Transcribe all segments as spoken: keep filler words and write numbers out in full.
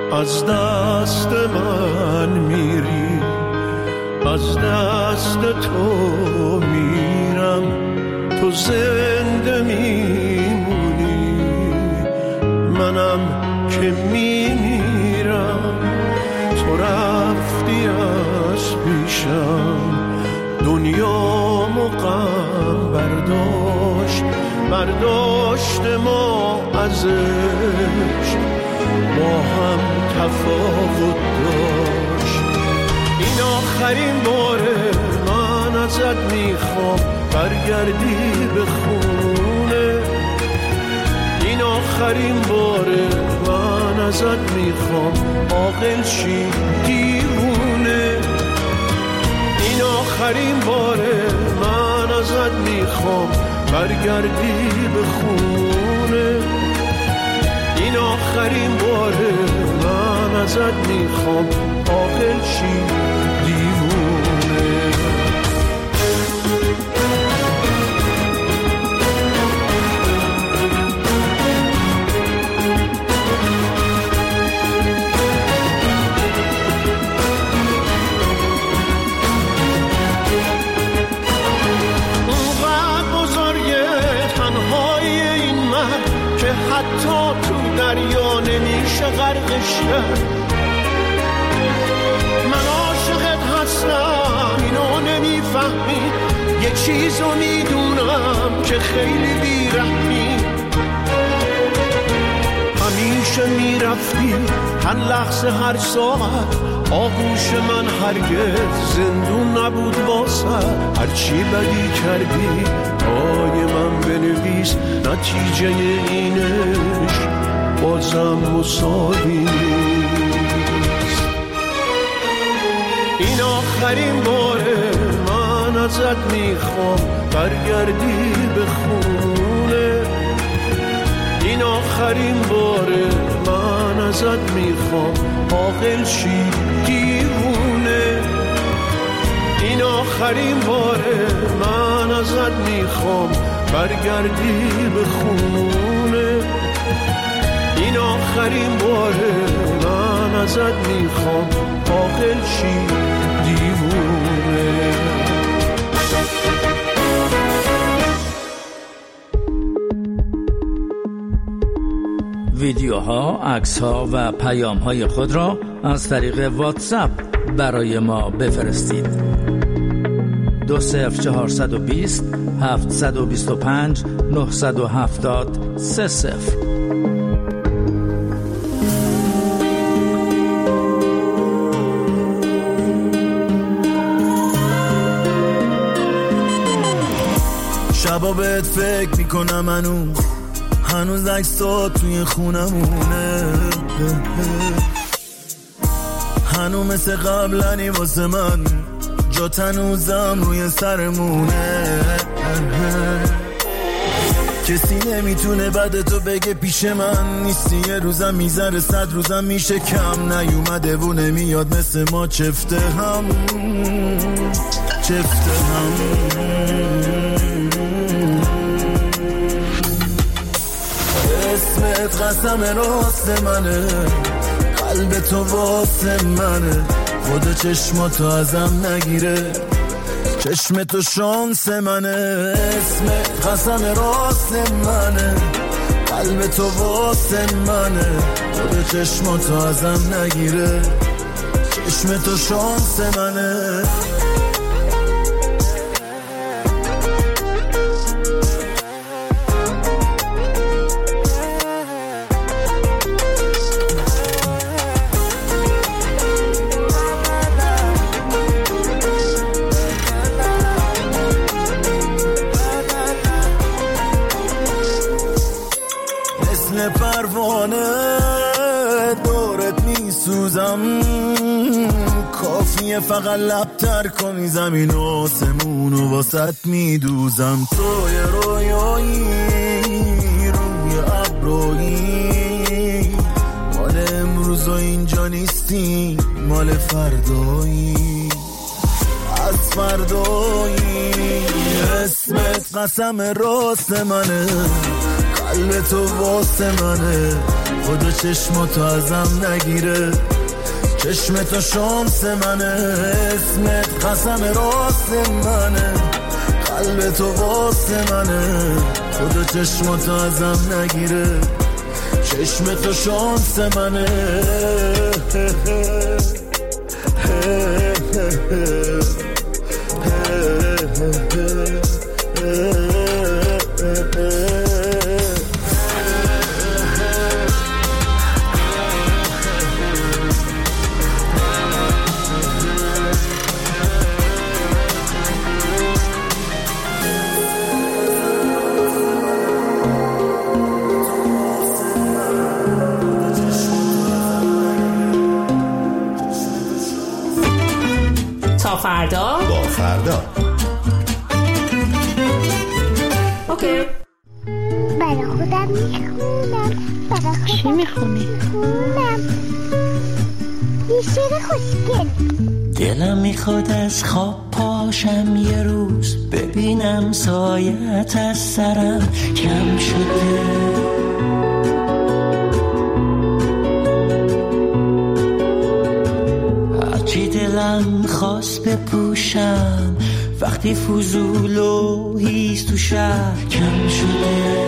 از دست من میری، از دست تو میرم، تو زنده میمونی، منم که میمیرم. تو رفتی از پیشم، دنیامو غم برداشت، برداشت ما ازش، با هم تفاوت داشت. این آخرین باره من ازت میخوام برگردی به خونه، این آخرین باره من ازت میخوام عاقل شی دیوونه، این آخرین باره من ازت میخوام برگردی به خونه، این آخرین باره من ازت میخوام عاقل شی دیوونه. حتی تو دریا نمیشه غرقش کرد. من عاشقت هستم اینو نمیفهمی، یه چیزو میدونم که خیلی بیرحمی. همیشه میرفتی هر لحظه هر ساعت، آغوش من هرگز زندون نبود واسه. هرچی بدی کردی پای من بنویس، نتیجه اینش بازم مساوی نیست. این آخرین باره من ازت میخوام برگردی به خونه، این آخرین باره من ازت میخوام عاقل شی دیوونه، این آخرین باره من ازت میخوام برگردی به خونه، این آخرین باره من ازت میخوام عاقل شی دیوونه. ویدیوها، عکس‌ها و پیام‌های خود را از طریق واتساپ برای ما بفرستید. دو صفر چهارصد و بیست هفتصد و بیست و پنج نهصد و هفتاد سه صفر. شبا بهت فکر میکنم هنوز، هنوز عکسات توی خونمونه، هنوز مثل قبلنی واسه من، جات هنوزم روی سرمونه. کسی نمیتونه بعد تو بگه پیش من نیستی، یه روزم میذاره صد روزم میشه کم، نیومده و نمیاد مثل ما چفته هم چفته هم. اسمت قسم راست منه، قلب تو واسه منه، خود چشماتو ازم نگیره، چشم تو شانس منه. اسمت قسم راست منه، قلب تو واسه منه، خود چشماتو ازم نگیره، چشم تو شانس منه. پروانه دورت میسوزم، کافیه فقط لبتر کنی زمین و آسمونو واسط میدوزم. توی رویایی روی ابرویی، مال امروز و اینجا نیستی، مال فردایی از فردایی. اسمت قسم راست منه، قلب تو واسه منه، خدا چشماتو ازم نگیره، چشم تو شانس منه، اسمت قسم راست منه، قلب تو واسه منه، خدا چشماتو ازم نگیره، چشم تو شانس منه. فردا با فردا اوکی. برای خودم میخونم. برای خودم چی میخونی؟ میخونم یه شعر خوشگل. دلم میخواد از خواب پاشم یه روز، ببینم سایت از سرم کم شده، هرچی دلم خواست بپوشم وقتی فضول و هیز تو شهر کم شده،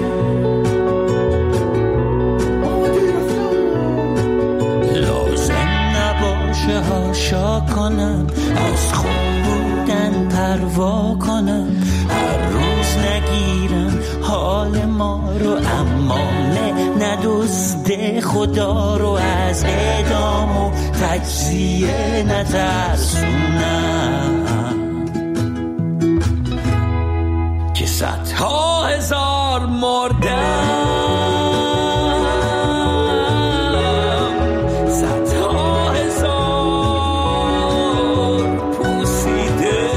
لازم نباشه هاشا کنم، از خوب بودن پروا کنم، هر روز نگیرم حال ما رو، اما ندزده خدا رو، از اعدام و تجزیه نترسونم که صدها هزار مردم، صدها هزار پوسیده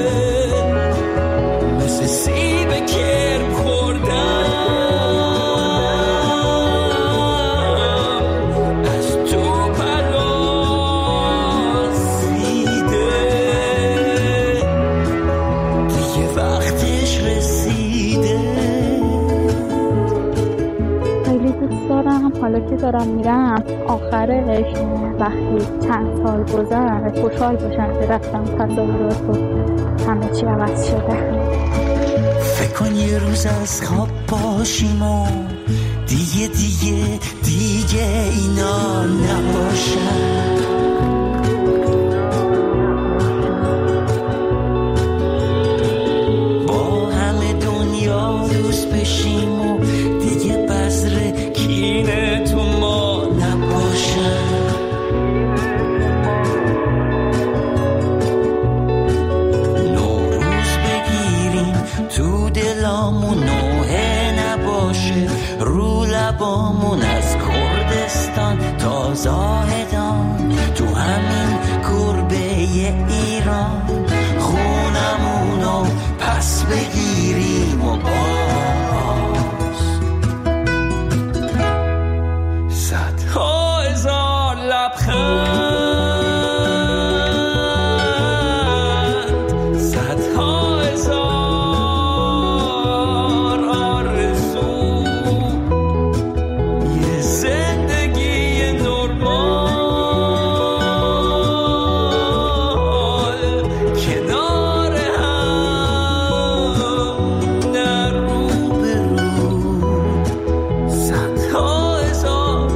مثل سیب کرم خوردم، از تو پرازیده دیگه وقتش رسیده. خیلی دوست دارم حالا که دارم میرم آخرش وقتی چند سال گذشت خوشحال باشم که رفتم تصاویرات و همه چی عوض شده. فکر کن یه روز از خواب باشیم و دیگه دیگه دیگه اینا نباشن، با همه دنیا دوست بشیم و دیگه بذر کینه تو ما نباشن، نوروز بگیریم تو دلامون، نوحه نباشه رو لبامون، از کردستان تا زاهدان تو همین گربه ایران، خونمونو پس بگیریم و باز صدها هزار لبخند، صدها هزار آرزو، یه زندگی نرمال کنار هم در رو به رو، صدها هزار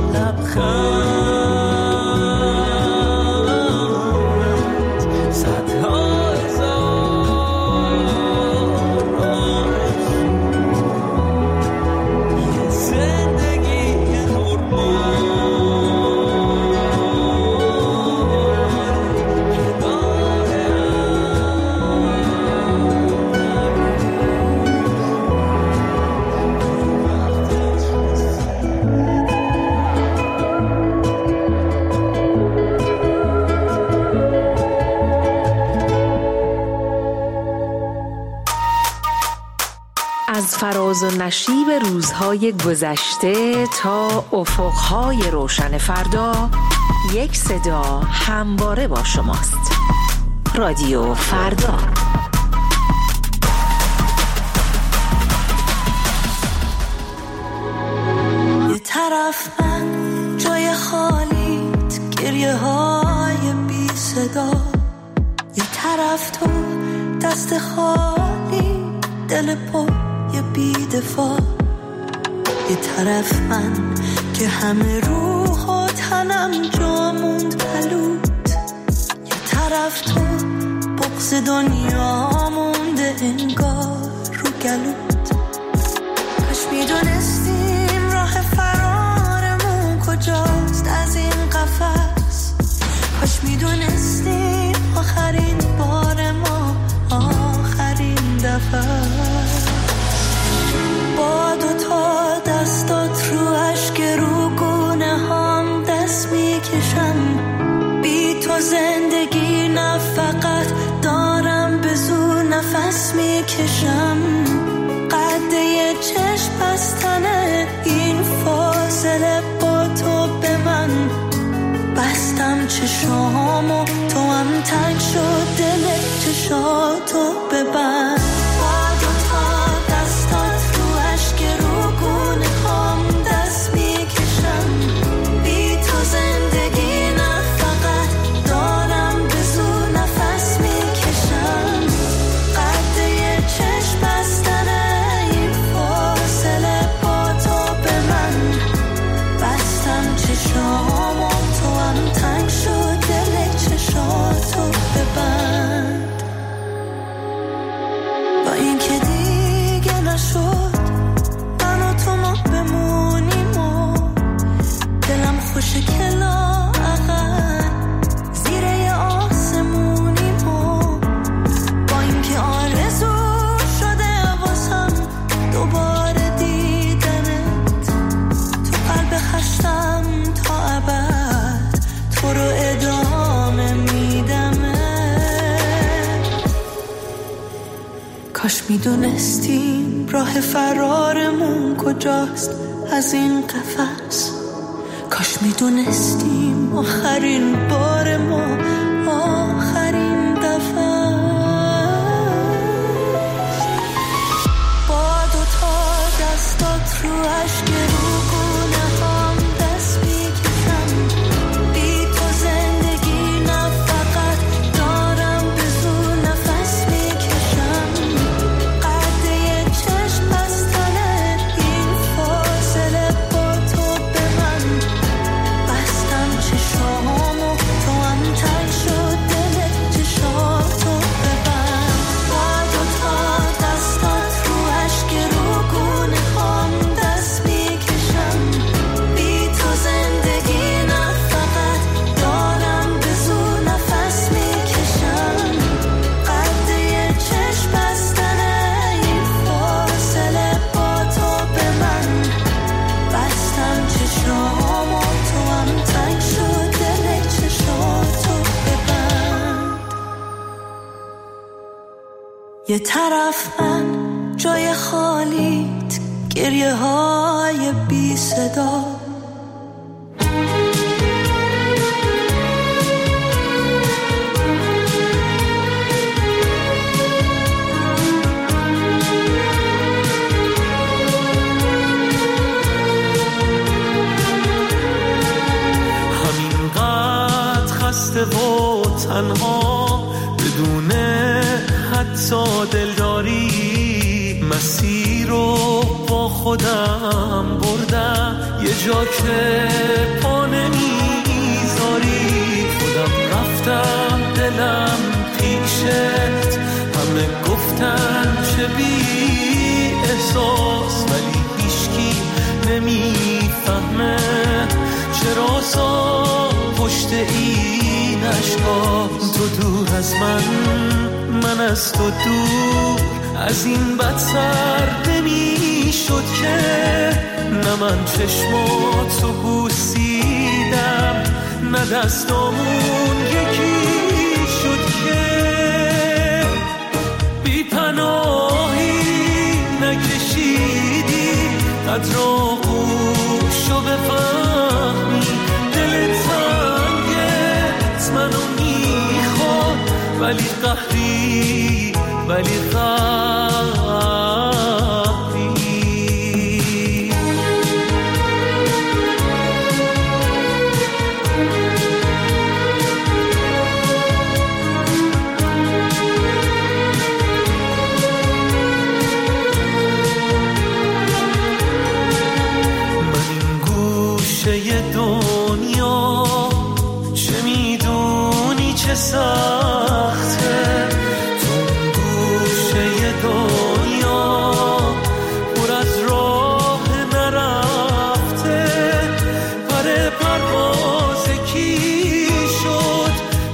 لبخند، صدها هزار آرزو، یه زندگی نرمال از فراز و نشیب روزهای گذشته تا افقهای روشن فردا، یک صدا همواره با شماست. رادیو فردا. یه طرف گریه های بی صدا، یه طرف تو دست خالی دل پر یه بی دفاع، یه طرف من که همه روح و تنم جا موند پلوت، یه طرف تو بغض دنیا مونده انگار رو گلوت. کاش میدونستیم راه فرارمون کجاست از این قفس، کاش میدونستیم آخرین بار ما آخرین دفعه. با دوتا دستات رو اشک رو گونه هم دست میکشم، بی تو زندگی نه فقط دارم به زور نفس میکشم. قد یه چشم بستنه این فاصله با تو به من، بستم چشامو تو هم تنگ شد دل چشاتو ببند. با دوتا دستات رو اشک رو گونه هم دست میکشم، بی تو زندگی نه فقط دارم به زور نفس میکشم. قد یه چشم بستنه این فاصله با تو به من، بستم چشامو تو هم تنگ شد دل چشاتو ببند. با این که دیگه نشد من و تو ما بمونیم و دلم خوشه که لااقل زیر یه آسمونیم و با این که آرزو شده واسم دوباره دیدنت، تو قلب خشتم تا ابد تو رو ادامه میدمه. کاش میدونستیم راه فرارمون کجاست از این قفس، کاش میدونستیم آخرین بار ما آخرین دفعه. با دوتا دستات رو اشک رو گونه هم دست میکشم، بی تو زندگی نه فقط دارم به زور نفس میکشم. قد یه چشم بستنه این فاصله با تو به من، بستم چشامو تو هم تنگ شد دل چشاتو ببند. با دوتا دستات رو اشک رو گونه هم دست میکشم، بی تو زندگی نه فقط دارم به زور نفس میکشم. قد یه چشم بستنه این فاصله با تو به من، بستم چشامو تو هم تنگ شد دل چشاتو ببند. یه طرف من جای خالیت گریه های بی صدا، همینقدر خسته و تنها بدون حتی دلداری، مسیر رو با خودم بردم یه جا که پا نمیذاری. خودم رفتم دلم پیشت، همه گفتن چه بی احساس، ولی هیچکی نمیفهمه چرا سا پشت این عشقا. تو دور از من، من از تو دور، از این بدتر نمی شد که نه من چشماتو بوسیدم نه دستامون یکی شد که بی پناهی نکشیدی قدر آغوشو بفهمی. دل تنگت منو میخواد ولی قهری ولی قهری.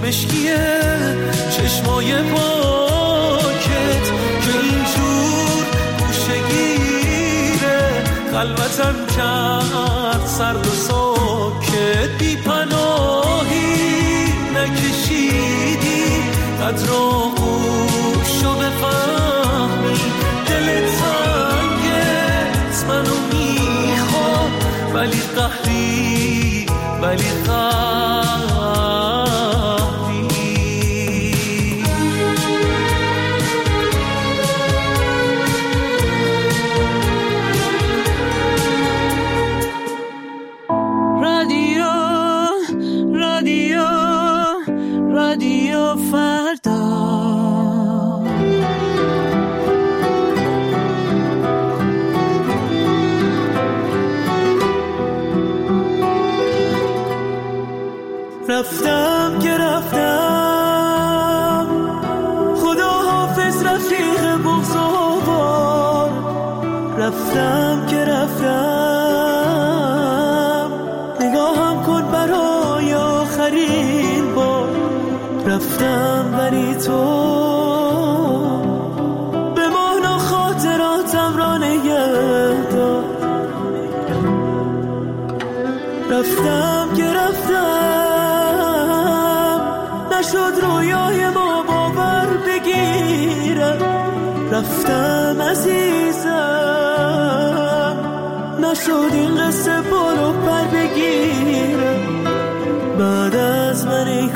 مشکیه چشمای پاکت که اینجور گوشگیره قلبتم کرد سرد و ساکت. بی پناهی نکشیدی قدر آغوشو بفهمی دل تنگت منو میخواد ولی قهری ولی قهری. رادیو رادیو رادیو فردا رفتم که رفتم خدا حافظ رفیق بغض‌آور. رفتم که رفتم نگاهم کن برای آخرین بار. رفتم ولی تو بمانا خاطراتم را نگه دار. رفتم که رفتم نشد رویای ما باور بگیرم. رفتم عزیزم نشد این قصه بارو پر بگیرم. بعد از من ای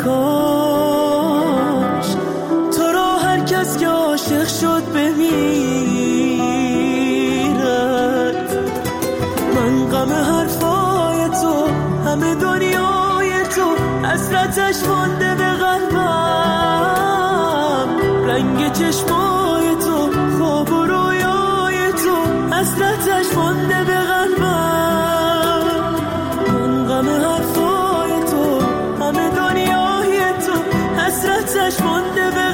کاش تو را هر کس که عاشق شد بمیرد. من غم حرفای تو همه دنیای تو حسرتش مانده به قلبم. رنگ چشمای تو خواب و رویای تو حسرتش مانده به قلبم. من غم حرفای تو همه دنیای تو حسرتش مانده به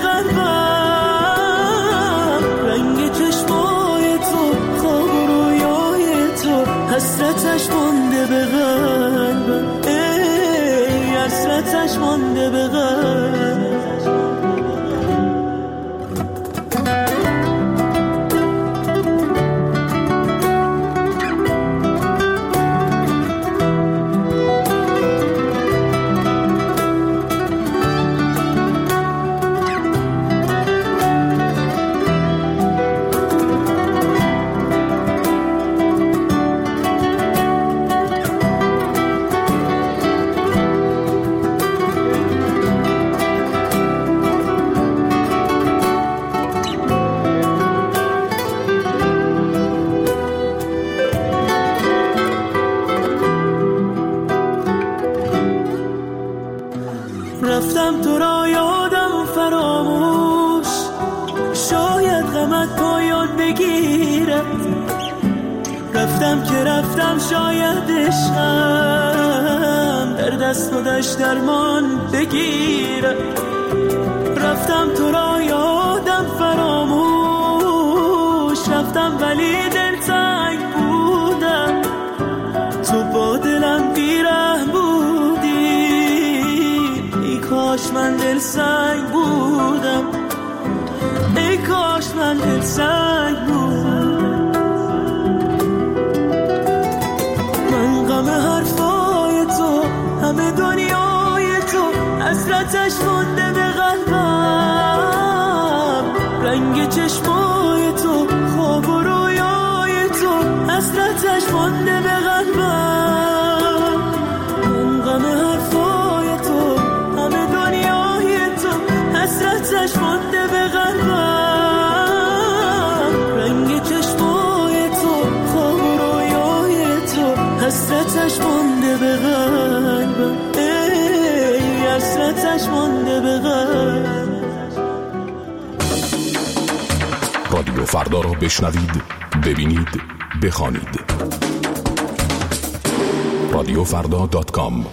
قلبم. رنگ چشمای تو خواب و رویای تو حسرتش مانده به قلبم. ای حسرتش مانده به قلبم. رفتم تو را یادم فراموش شاید غمت پایان بگیرد. رفتم که رفتم شاید عشقم در دست و دشت درمان بگیرد. رفتم تو را یادم فراموش رفتم ولی دلتنگ بودم. تو با دلم بیرحم بودی ای کاش من دل سنگ بودم. ای کاش من دل سنگ بودم. من غم حرفای تو همه دنیای تو حسرتش مانده به قلبم. رنگ چشمای تو خواب و رویای تو حسرتش مانده به قلبم. من غم حرفای تو همه دنیای تو حسرتش مانده به قلبم. رنگ چشمای تو خواب و رویای تو حسرتش مانده به قلبم. ای حسرتش مانده به قلبم. رادیو فردا را بشنوید، ببینید، بخوانید. رادیو فردا دات کام.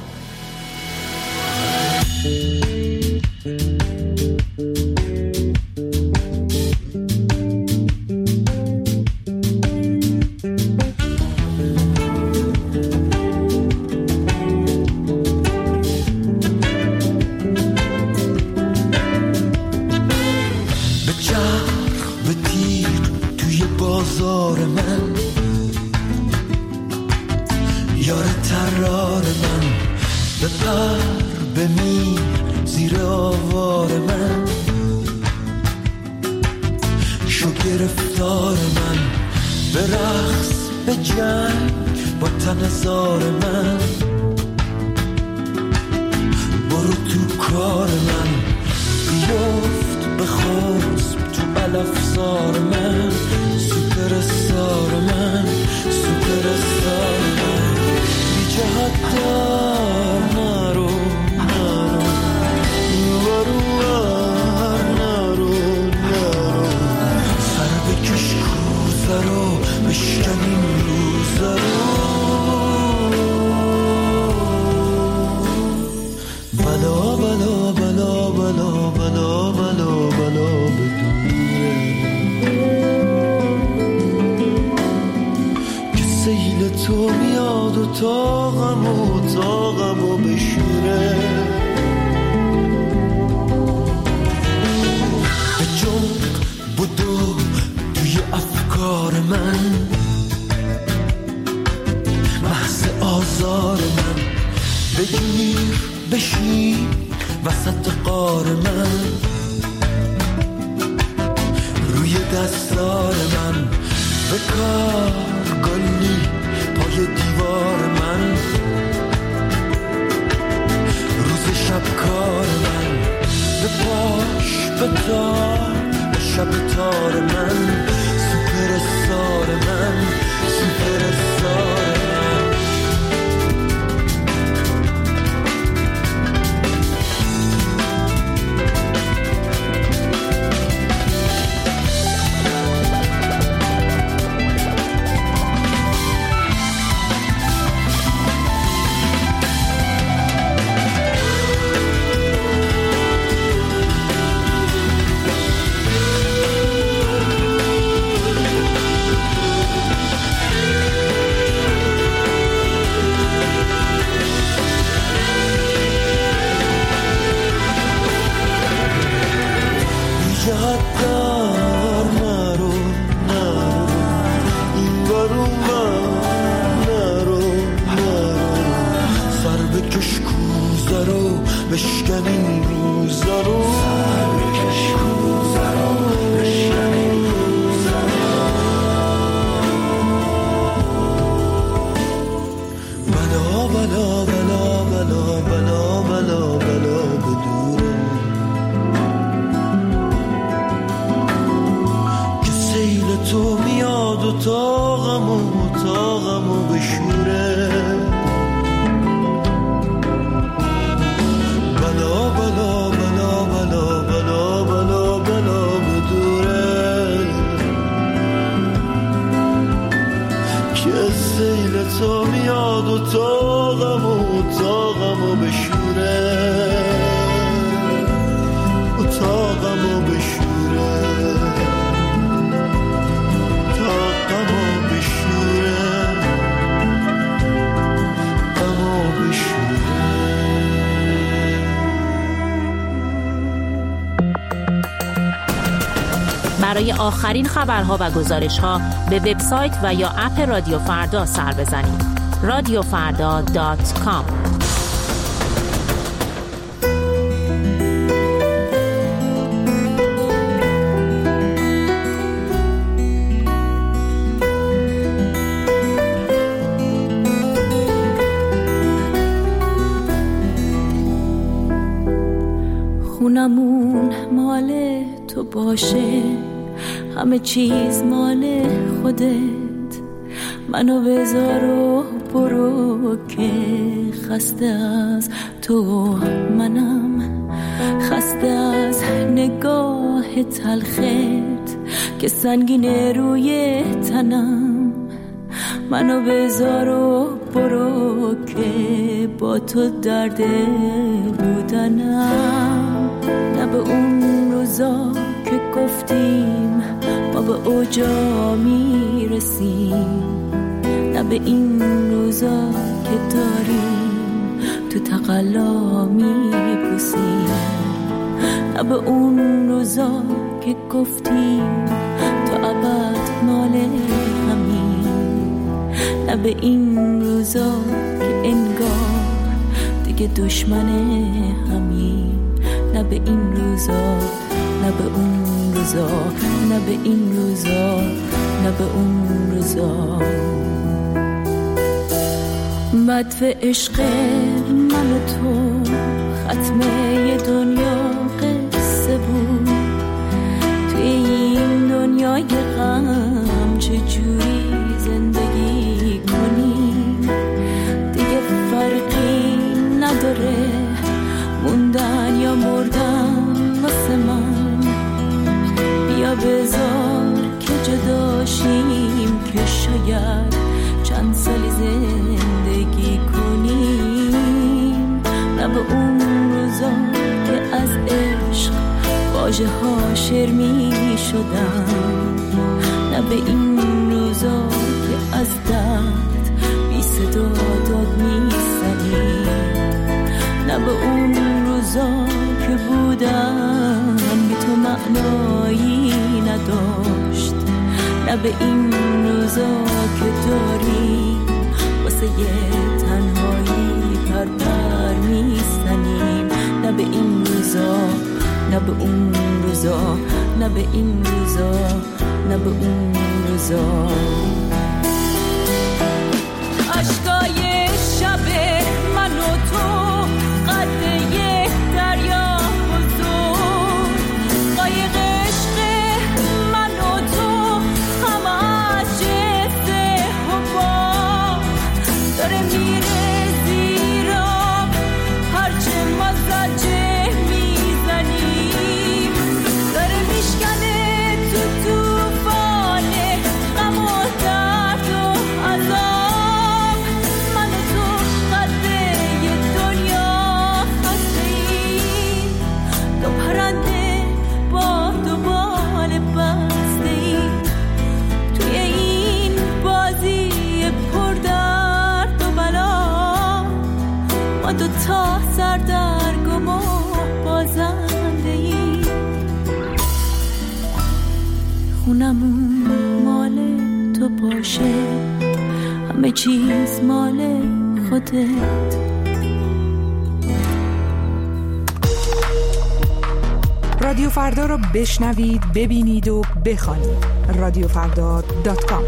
پر بمیر زیر آوار من، شو گرفتار من، به رقص به جنگ با تن زار من، برو تو کار من، بیفت به خسب تو علفزار من، سوپر استار من، سوپر استار من، بی جهت دار نرو نرو نرو نرو نرو، سر بکش کوزه رو بشکن این روزه رو، بلا بلا بلا بلا بلا بلا بلا بدونه که سیل تو میاد و تاقم و تاقم و بشوره، به جنب بدو توی افکار من، محض آزار من، بگیر بشین وسط قار من، روی دستار من، به کار گلی پای دیوار من، روز شب کار من، به پاش به تار به شب تار من، سوپر استار من، سوپر استار من. برای آخرین خبرها و گزارش‌ها به وبسایت و یا اپ رادیو فردا سر بزنید. رادیو فردا دات کام. خونمون مال تو باشه، همه چیز مال خودت، منو بذار و برو که خسته از تو منم، خسته از نگاه تلخت که سنگینه روی تنم، منو بذار و برو که با تو درد بودنم، نه به اون روزا که گفتیم ما به اوجا میرسیم، نه به این روزا که داریم تو تقلا میپوسیم، نه به اون روزا که گفتیم تو ابد مال همین، نه به این روزا که انگار دیگه دشمن همین. نه به این روزا نه به اون روزا، نه به این روزا نه به اون روزا. مدفع عشق من و تو ختمه ی دنیا قصه بود. توی این دنیای غم چجوری زندگی کنیم؟ دیگه فرقی نداره موندن یا مردن واسه من. بیا بذار که جداشیم که شاید چند سالی زندگی کنیم. نه به اون روزا که از عشق واژه ها شعر می شدن، نه به این روزا که از درد بی صدا داد می زنیم. نه به اون روزا که بودن بی تو معنایی نداشت، نه به این روزا که داریم واسه یه تنهایی پر پر میزنیم. نه به این روزا نه به اون روزا، نه به این روزا نه به اون روزا. عشقای شب من و تو قد یه دریا بزرگ، قایق عشق من و تو هم از جست حبا داره میره زیر آب. هرچه ما زجه میزنیم داره میشکنه تو توفان غم و درد و عذاب. من و تو قده یه دنیا خسته‌ایم، دو پرنده با دو بال بسته‌ایم توی این بازی پر درد و بلا. ما دو تا سردرگم و بازنده‌ایم. خونمون مال تو باشه، همه چیز مال خودت. رادیو فردا رو بشنوید، ببینید و بخوانید. رادیو فردا دات کام.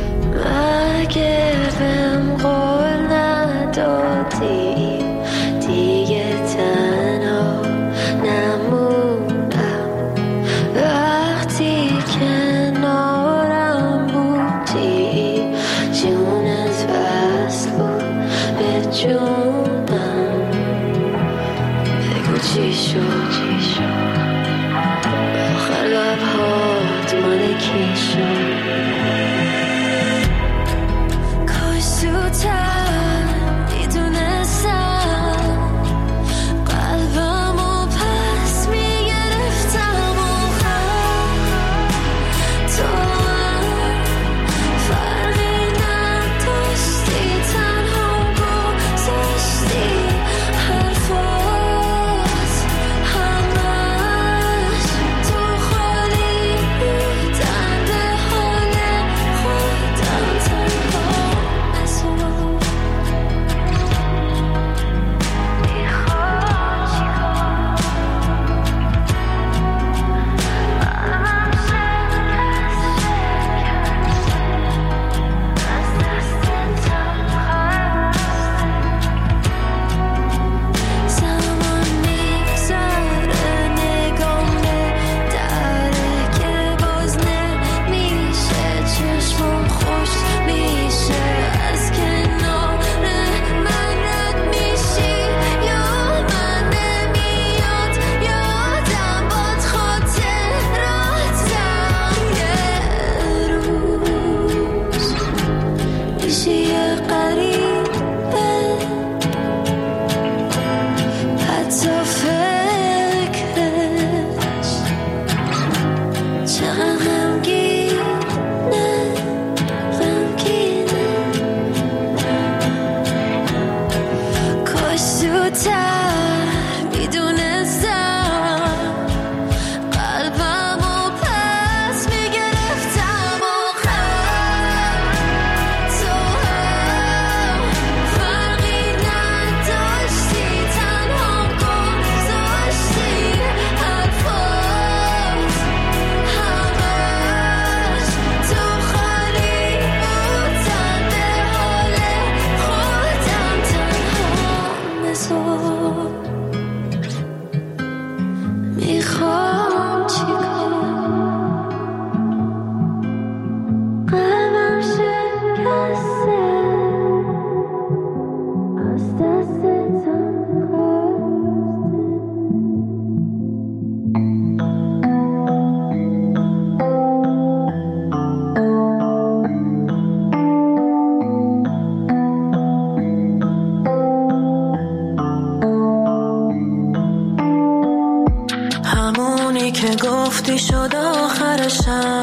Give him all that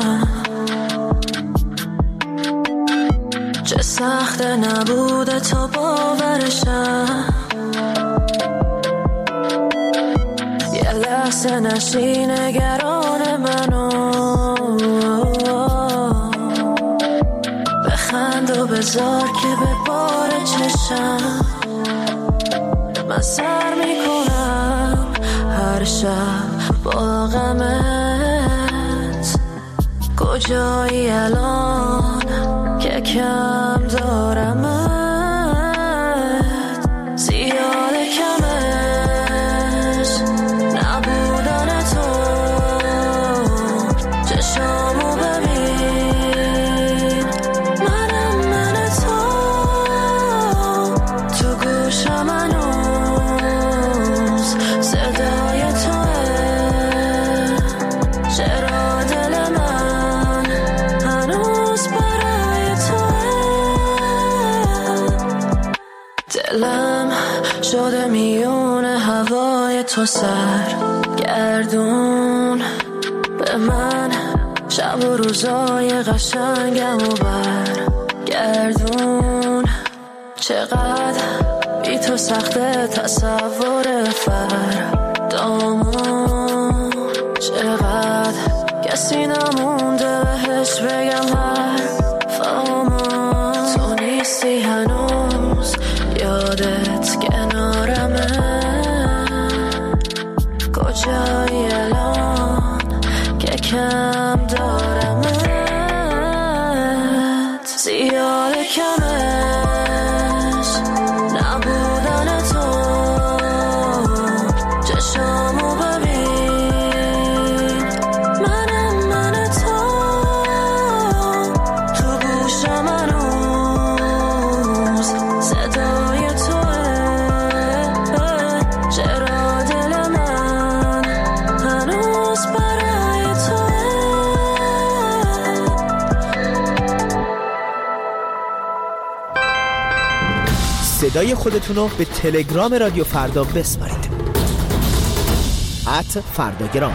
چه سخت نبوده تا باورشم، یه لحظه نشی نگران منو، بخند و بذار که به بار چشم من سر میکنم هر شب با غمت. کجایی الان که کم دارمت، زیاد کمش نبودن تو. چشامو ببین منم من تو، تو گوشم هنوز صدای توه. چرا دل من هنوز برای توه، دلم شده میون هوای تو سر گردون. به من شب و روزای قشنگم و برگردون. چقدر بی تو سخته تصور فردامون، چقدر کسی نمونده بهش بگم حرفامون. تو نیستی هنوز یادت کنارمه، کجایی الان که کم دارمت، زیاد کمش نبودن تو. چشامو ببین منم من تو، تو گوشم هنوز صدای توه. چرا دل من هنوز برای توه. صدای خودتون رو به تلگرام رادیو فردا بسپارید. ات فرداگرام.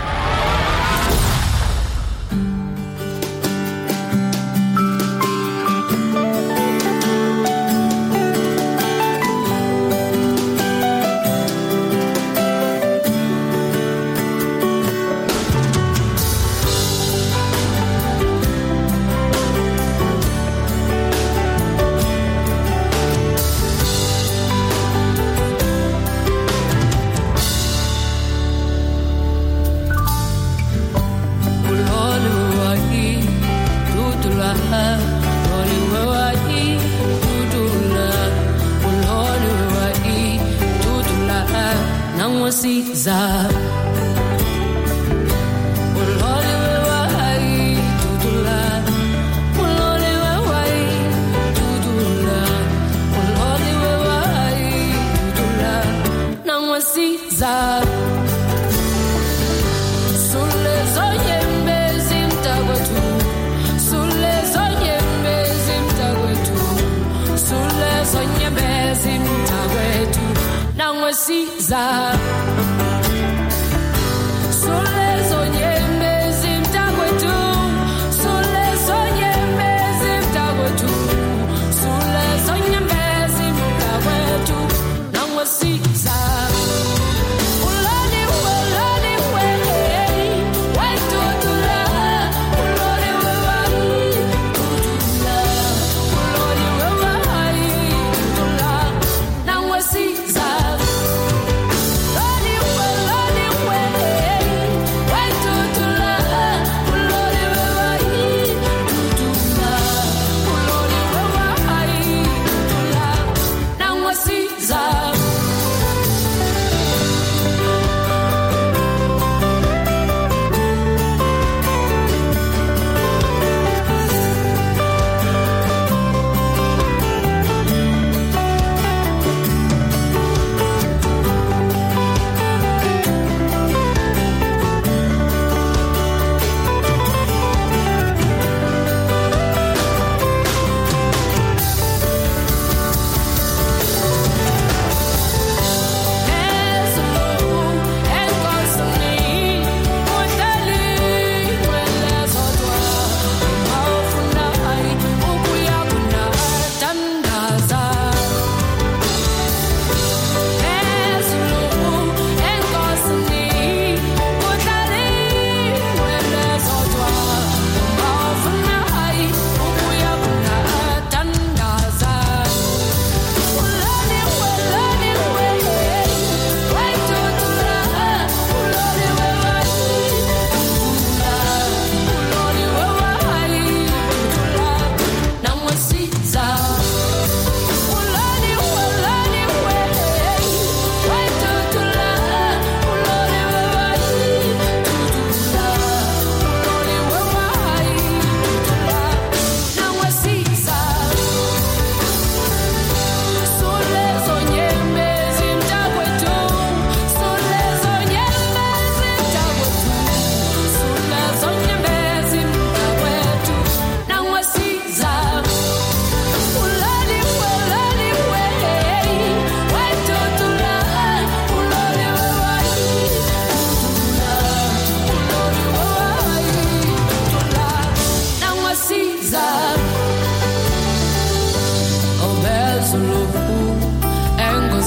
Running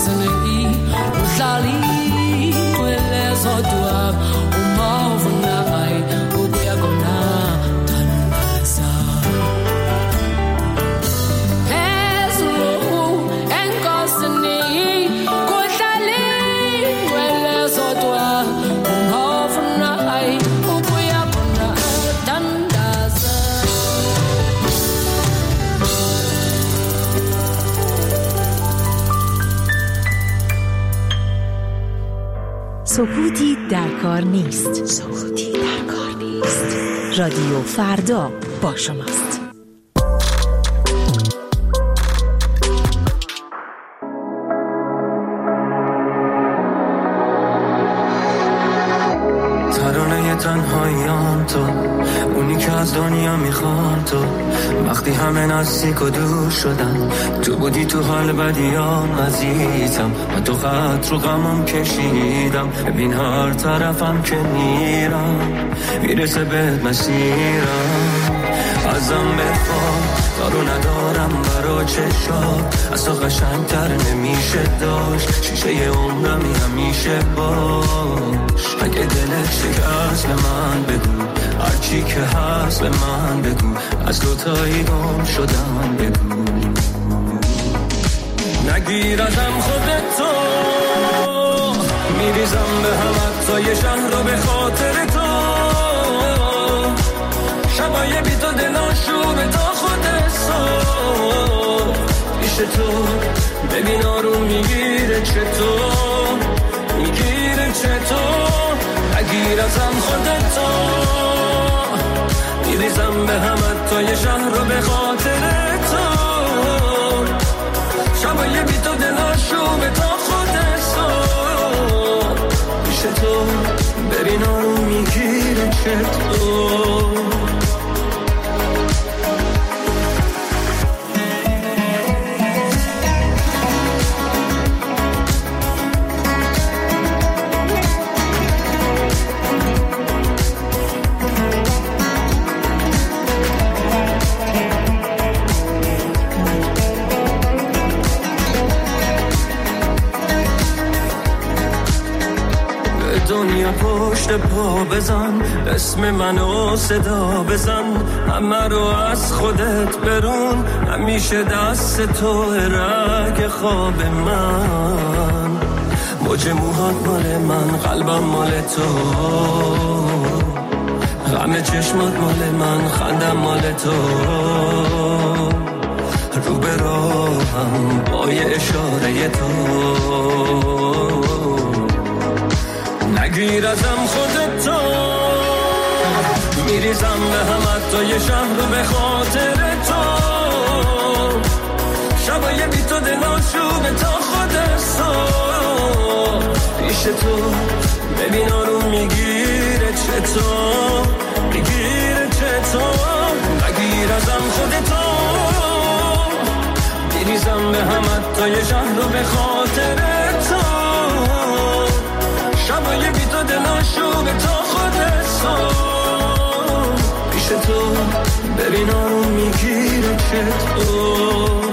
enkosinei udlali kwelezo dwab umavunai ubuyakona tandaza Hezulu enkosinei udlali kwelezo dwab umavunai ubuyakona tandaza سکوتی در کار نیست. سکوتی در کار نیست. رادیو فردا با شماست. ترانه تنهاییام تو، اونی که از دنیا میخوام تو. وقتی همه نزدیک و دور شدن، تو بودی تو حال بدیام عزیزم. و تو خط رو غمم کشیدم، ببین هر طرفم که میرم میرسه بهت مسیرم. ازم بخواه دارو ندارم برا چشات، از تو قشنگتر نمیشه داشت. شیشه عمرمی همیشه باش. اگه دلت شکست به من بگو، هرچی که هست به من بگو. از دوتایی گم شدم بگو. نگیر ازم خودتو، میریزم به هم حتی شهر رو به خاطر تو. شبای بی تو دلاشونه تا خود صبح پیش تو. ببین آروم میگیره چطور، میگیره چطور. نگیر ازم خودتو، میریزم به هم حتی شهر رو به خاطر تو. شبای بی تو دلاشونه تا خود صبح پیش تو. ببین آروم میگیره چطور. دنیا پشت پا بزن، اسم منو صدا بزن. همه رو از خودت برون، همیشه دست تو رگ خواب من. موج موهات مال من، قلبم مال تو. غم چشمات مال من، خندم مال تو. رو به راهم با یه اشاره تو. نگیر ازم خودتو، میریزم به هم حتی یه شهر رو به خاطر تو. شبای بی تو دلاشونه تا خود صبح پیش تو. ببین آروم میگیره چطور، میگیره چطور. نگیر ازم خودتو، میریزم به هم حتی یه شهر رو به خاطر تو. شبای بی تو دلاشونه تا خود صبح پیش تو. ببین آروم میگیره چطور.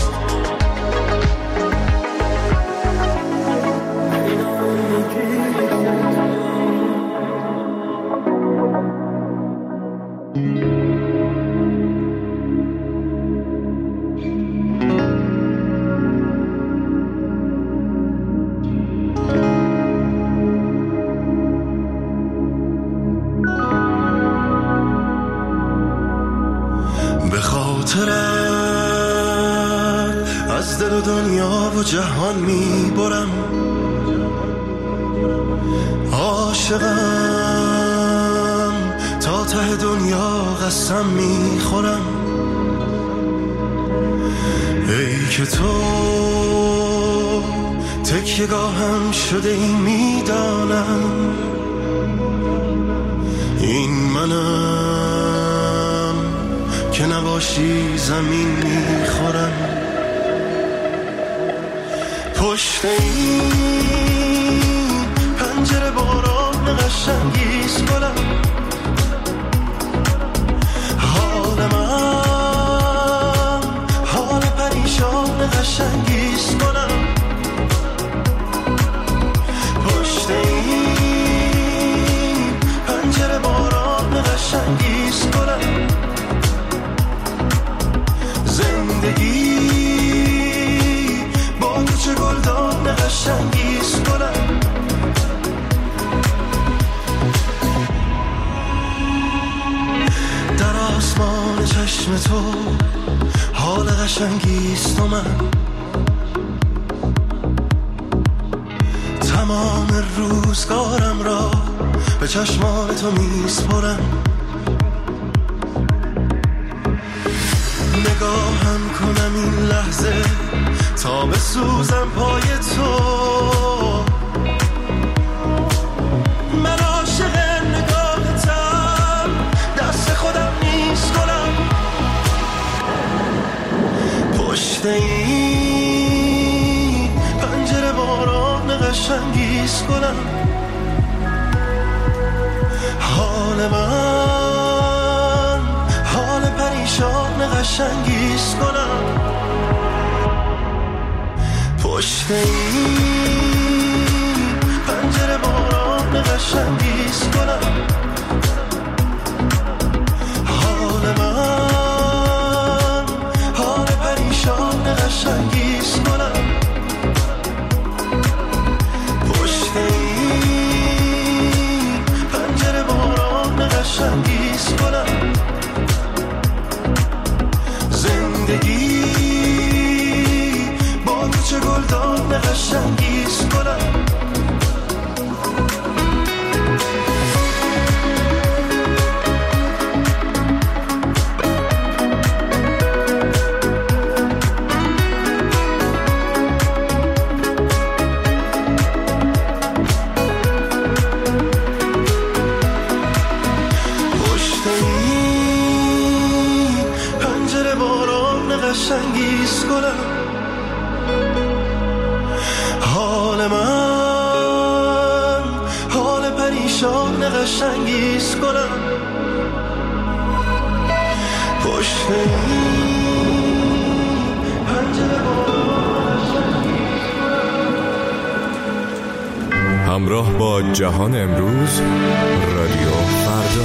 از دل و دنیا و جهان میبرم. عاشقم تا ته دنیا قسم میخورم. ای که تو تکیه‌گاهم شده این میدانم. این منم که نباشی زمین میخورم. پشت این پنجره باران قشنگیز کنم. حال من حال پریشان قشنگیز کنم. چشم تو حال قشنگیست و من تمام روزگارم را به چشمان تو میسپرم. نگاهم کنم این لحظه تا بسوزم پای تو. من عاشق نگاهتم، دست خودم نیست کنم. پشت این پنجره باران قشنگیست کنم. حال من حال پریشان قشنگیست کنم. پشت این پنجره باران قشنگیست کنم. حال من حال پریشان قشنگیست کنم. پشت این پنجره باران قشنگیست کنم. زندگی با تو چه گلدان قشنگیست کنم. قشنگیست کنم. حال من حال پریشان قشنگیست کنم. پشت پنجره همراه با جهان امروز، رادیو فردا.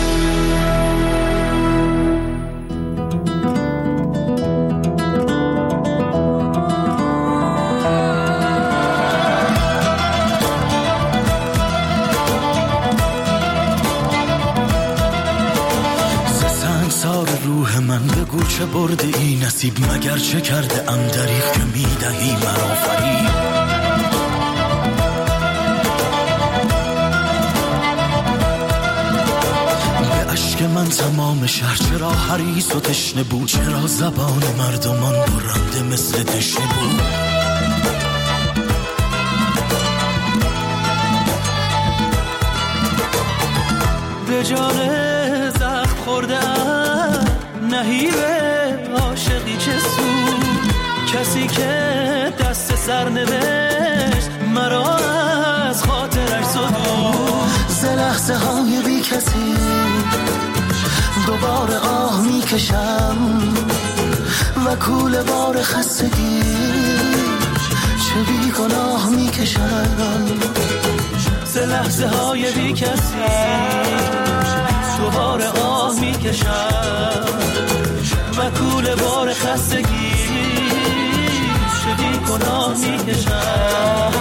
چه برده ای نصیب مگر چه کرده ام دریغ که میدهی مرا فریب. به اشک من تمام شهر چرا حریص و تشنه بود، چرا زبان مردمان برنده مثل تشنه بود. به جان زخم خورده ام نهیبه عاشقی چه سود، کسی که دست سر نوشت مرا از خاطرش زدود. ز لحظه های بی کسی دوباره آه می کشم و کوله بار خستگی چه بی گناه می کشم. ز لحظه های بی کسی دوباره آه می کشم و کوله بار خستگی چه بی گناه می کشم.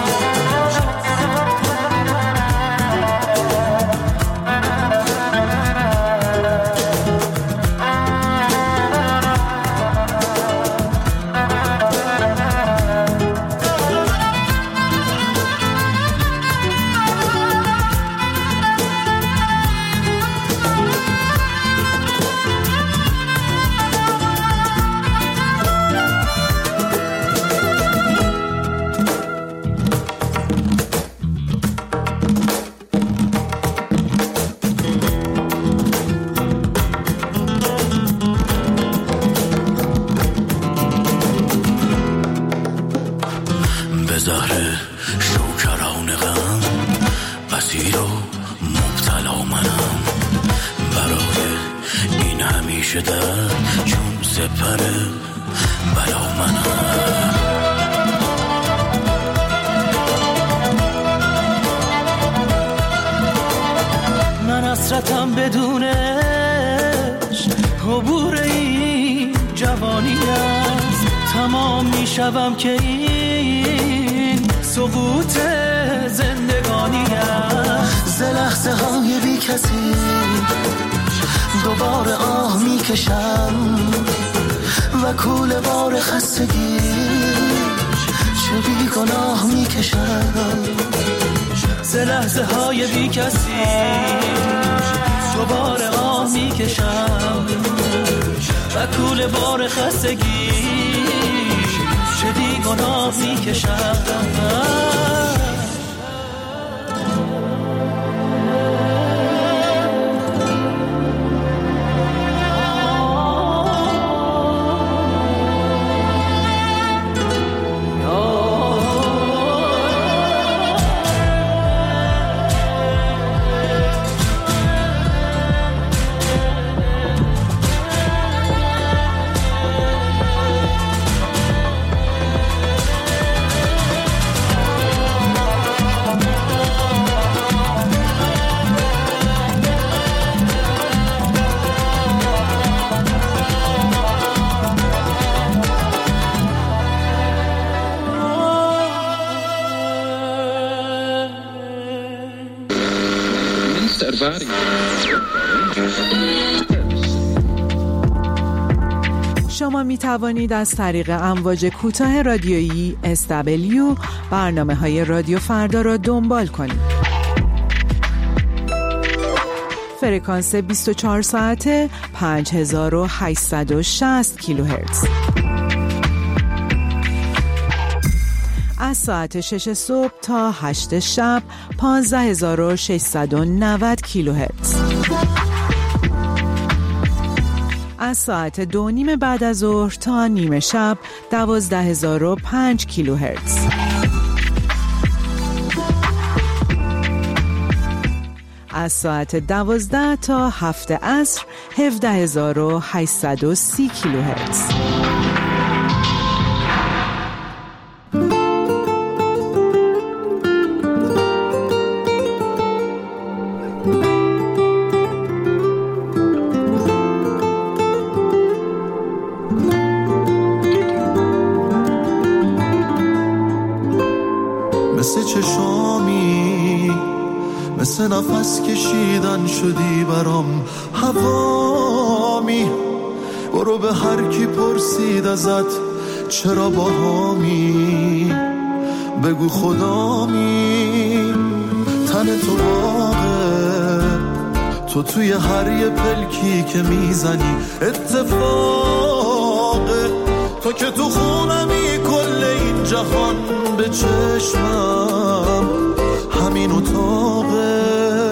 حسرتم بدونش عبور این جوانی است. تمام میشوم که این سقوط زندگانی است. ز لحظه های بی کسی دوباره آه میکشم کوله بار خستگی چه بی گناه میکشم ز لحظه های بی کسی دوباره آه میکشم و کوله بار خستگی چه بی گناه میکشم شما می توانید از طریق امواج کوتاه رادیویی اس دبلیو برنامه های رادیو فردا را دنبال کنید. فرکانس بیست و چهار ساعته پنج هزار و هشتصد و شصت کیلوهرتز. از ساعت شش صبح تا هشت شب پانزده هزار و ششصد و نود کیلوهرتز. از ساعت دو نیم بعد از ظهر تا نیمه شب دوازده هزار و پنج کیلوهرتز. از ساعت دوازده تا هفت عصر هفده هزار و هشتصد و سی کیلوهرتز. مثل نفس کشیدن شدی برام هوامی برو به هر کی پرسید ازت چرا با هامی بگو خدامی تن تو باغه تو توی هر یه پلکی که میزنی اتفاقه تو که تو خونمی کل این جهان به چشمم همین اتاقه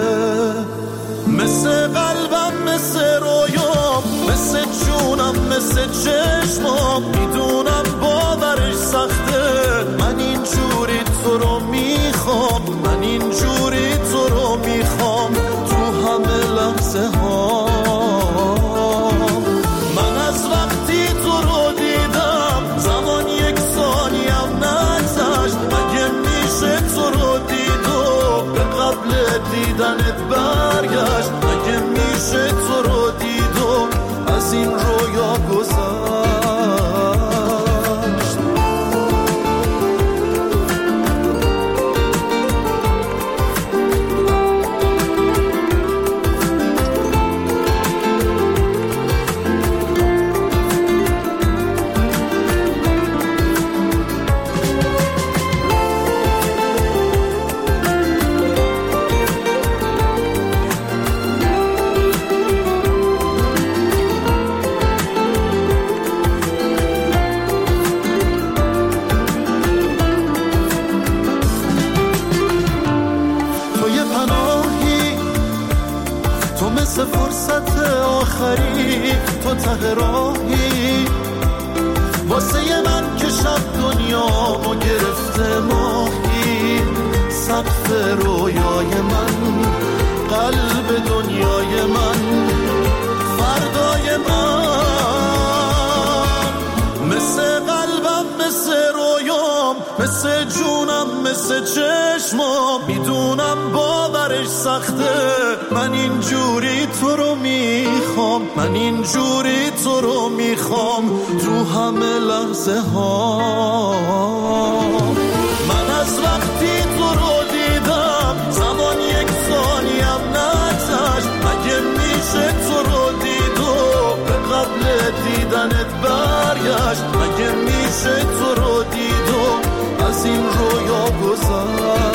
مثل قلبم مثل رویام مثل جونم مثل چشمام میدونم باورش سخته من اینجوری تو رو میخوام من اینجوری تو رو میخوام تو همه لحظه ها من از وقتی تو رو دیدم زمان یک ثانیم نگذشت مگه میشه تو رو قبل دیدنت برگشت مگه میشه تو رو دیدم از این رویا گذشت مثل فرصت آخری تو ته راهی واسه من که شب دنیامو گرفته ماهی سقف رویای من قلب دنیای من فردای من مثل قلبم مثل رویام مثل جونم مثل چشمام میدونم باورش سخته من اینجوری تو رو میخوام من اینجوری تو رو میخوام تو همه لحظه ها من از وقتی تو رو دیدم زمان یک ثانیم نگذشت مگه میشه تو رو دیدم به قبل دیدنت برگشت گذشت، مگه میشه تو رو دید و از این رویا گذشت.